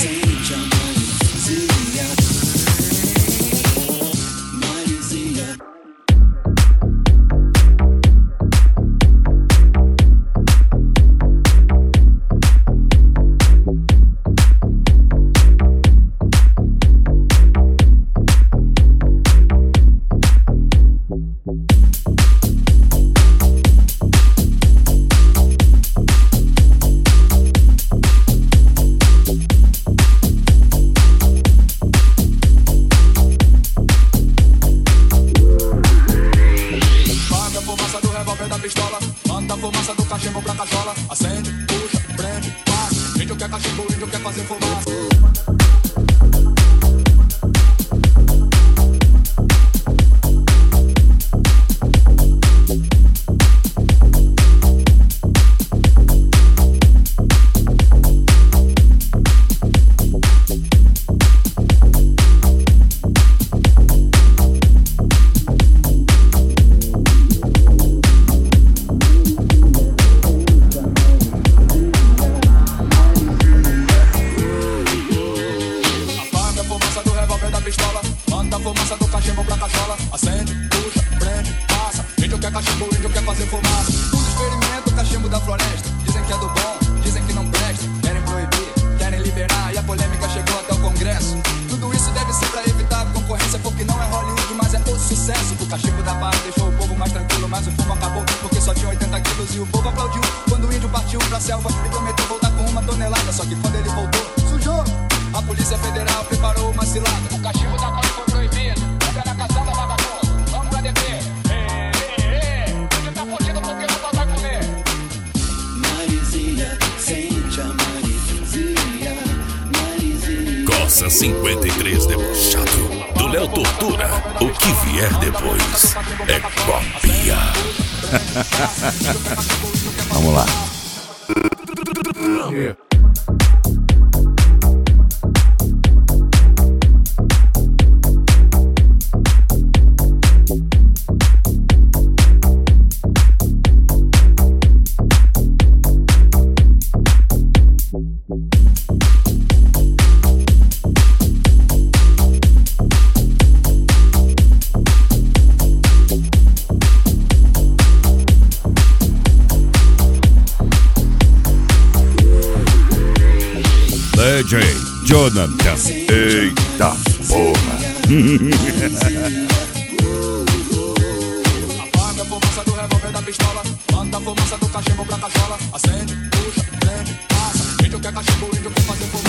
acende a maresia. Maresia. Coça 53 debochado do Léo Tortura. O que vier depois é cópia. Vamos lá. DJ Jonathan. Eita porra. Apaga a fumaça do revólver da pistola. Manda a fumaça do cachimbo pra cachola. Acende, puxa, prende, passa. Índio quer cachimbo, índio quer fazer fumaça.